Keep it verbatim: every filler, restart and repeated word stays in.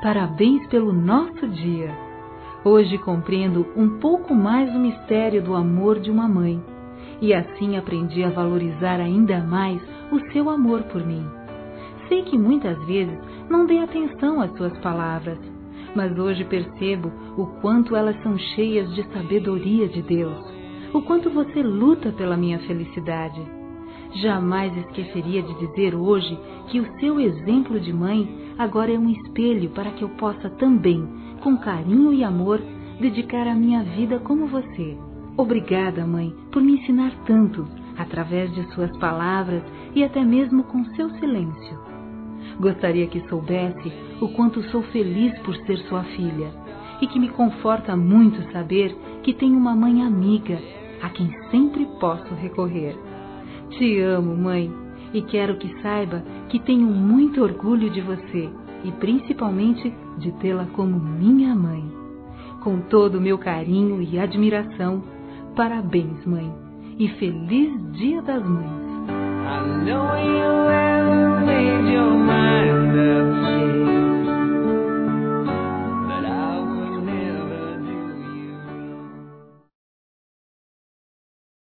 Parabéns pelo nosso dia! Hoje compreendo um pouco mais o mistério do amor de uma mãe e assim aprendi a valorizar ainda mais o seu amor por mim. Sei que muitas vezes não dei atenção às suas palavras, mas hoje percebo o quanto elas são cheias de sabedoria de Deus, o quanto você luta pela minha felicidade. Jamais esqueceria de dizer hoje que o seu exemplo de mãe agora é um espelho para que eu possa também, com carinho e amor, dedicar a minha vida como você. Obrigada, mãe, por me ensinar tanto, através de suas palavras e até mesmo com seu silêncio. Gostaria que soubesse o quanto sou feliz por ser sua filha e que me conforta muito saber que tenho uma mãe amiga a quem sempre posso recorrer. Te amo, mãe, e quero que saiba que tenho muito orgulho de você e principalmente de tê-la como minha mãe. Com todo o meu carinho e admiração, parabéns, mãe, e feliz Dia das Mães. I know you haven't made your mind up yet.